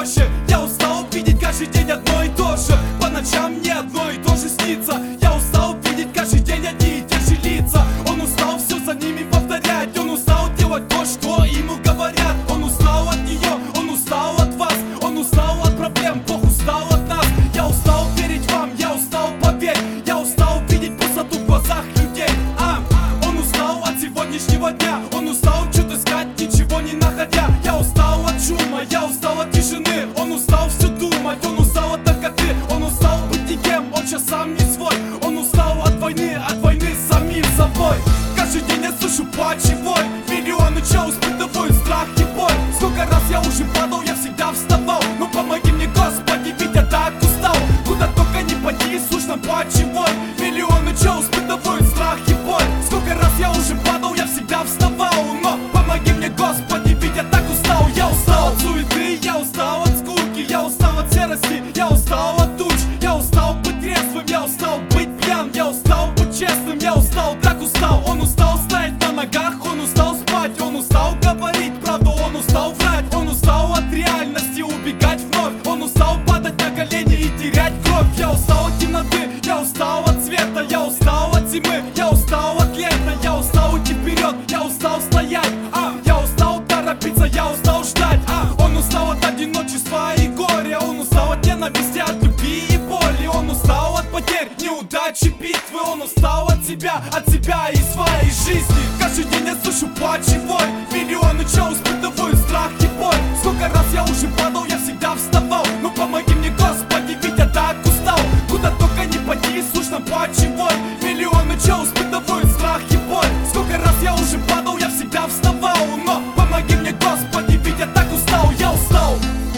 проще. Я устал видеть каждый день одно и то же. По ночам мне одно и то же снится. Я устал видеть каждый день одни и те же лица. Он устал все за ними повторять. Он устал делать то, что ему говорят. Он устал от нее, он устал от вас. Он устал от проблем, Бог устал от нас. Я устал верить вам, я устал, поверь. Я устал видеть пустоту в глазах людей. Он устал от сегодняшнего дня. Он устал что-то искать, ничего не находя. Я устал от шума, я устал от тишины. Он устал все думать, он устал от наркоты. Он устал быть никем, он сейчас сам не свой. Он устал от войны с самим собой. Каждый день я слышу плач и вой. Миллионы чел испытывают страх и боль. Сколько раз я уже падал, я всегда вставал. Ну помоги мне, Господи, ведь я так устал. Куда только не поди, слышно плач и вой. Миллионы чел испытывают страх и боль. Сколько раз я уже падал, я всегда вставал. Но помоги мне, Господи, ведь я так устал. Я устал от суеты, я устал от скуки. Я устал от серости, я устал от туч. Я устал быть трезвым, я устал быть пьян. Я устал быть честным, я устал, так устал. Он устал стоять на ногах, он устал спать. Он устал говорить правду, он устал врать. Он устал от реальности убегать вновь. Он устал падать на колени и терять кровь. Я устал от темноты, я устал от света. Я устал от зимы, я устал от лета. Я устал идти вперед, я устал стоять. Я устал торопиться, я устал ждать. Он устал от одиночества и горя. Он устал от ненависти, от любви и боли. Он устал от потерь, неудачи, битвы. Он устал от себя и своей жизни. Каждый день я слышу плач и вой. Миллионы чел испытывают страх и боль. Сколько раз я уже падал, я всегда вставал. Ну помоги мне, Господи, ведь я так устал. Куда только не поди, слышно плач и вой. Миллионы чел испытывают страх и боль. Сколько раз я уже падал, я всегда вставал. Но помоги мне, Господи, ведь я так устал. Я устал.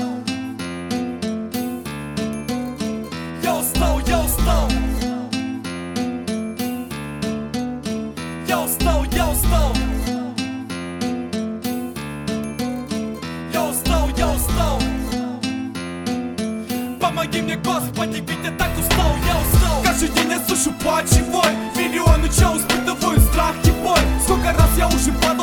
Я устал, я устал. Я устал, я устал. Я устал, я устал. Помоги мне, Господи, ведь я так устал, я устал. Каждый день я слышу плач и вой. Миллионы чел испытывают страх и боль. Сколько раз я уже падал,